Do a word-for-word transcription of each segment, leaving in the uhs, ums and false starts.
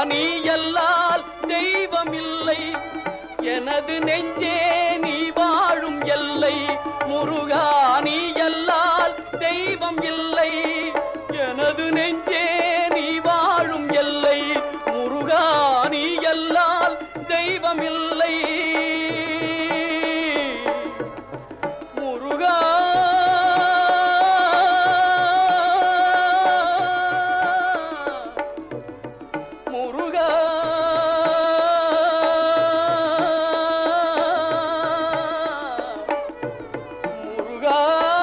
நீ எல்லால் தெய்வம் இல்லை எனது நெஞ்சே நீ வாழும் எல்லை முருகா நீ எல்லால் தெய்வம் இல்லை எனது நெஞ்சே நீ வாழும் எல்லை முருகா நீ எல்லால் தெய்வம் இல்லை முருகா முருகா முருகா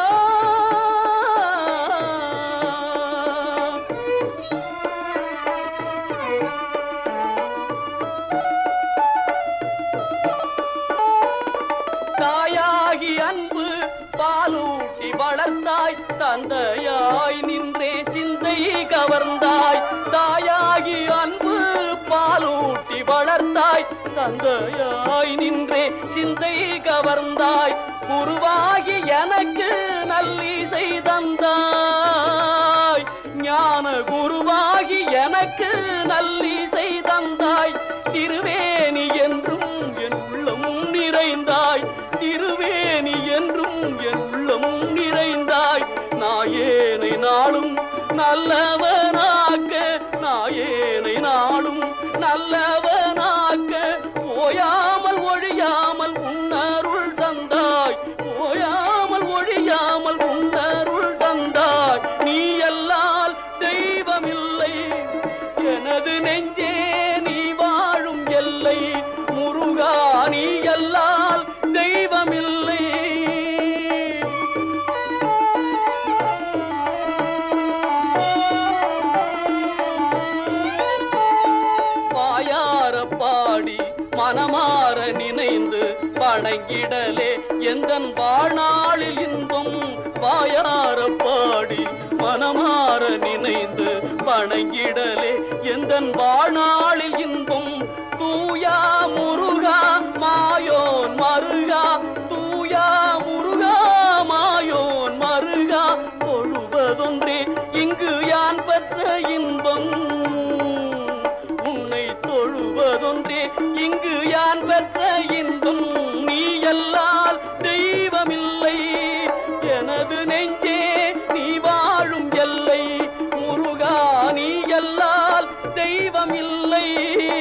தாயாகி அன்பு பாலூட்டி வளர்ந்தாய் தந்தையாய் நின்றே சிந்தை கவர்ந்தாய் தாயாகி அன்பு பாலூட்டி வளர்ந்தாய் தந்தையாய் நின்றே சிந்தை கவர்ந்தாய் குருவாகி எனக்கு நல்லிசை தந்தாய் ஞான குருவாகி எனக்கு நல்லிசை தந்தாய் திருவேணி என்றும் என் உள்ளமும் நிறைந்தாய் திருவேணி என்றும் என் உள்ளமும் நிறைந்தாய் நாயேனை நாளும் நல்லவனாக்க நாயேனை நாளும் நல்லவனாக்க ஓயாமல் ஒழியாமல் உன்னருள் தந்தாய் ஓயாமல் ஒழியாமல் உன்னருள் தந்தாய் நீ எல்லால் தெய்வமில்லை எனது நெஞ்சே நீ வாழும் எல்லை முருகா நீ எல்லால் தெய்வமில்லை வாயார பாடி மனமாற நினைந்து வணங்கிடலே எந்தன் வாழ்நாளில் இன்பம் வாயார பாடி மனமாற நினைந்து வணங்கிடலே எந்தன் வாழ்நாளில் இன்பம் தூயா முருகா மாயோன் மருகா தூயா முருகா மாயோன் மருகா தொழுவதொன்றே இங்கு யான் பெற்ற இன்பம் உன்னை தொழுவதொன்றே இங்கு யான் பெற்ற இன்பம் நீ எல்லால் தெய்வமில்லை எனது நெஞ்சே நீ வாழும் எல்லை முருகா நீ எல்லால் தெய்வமில்லை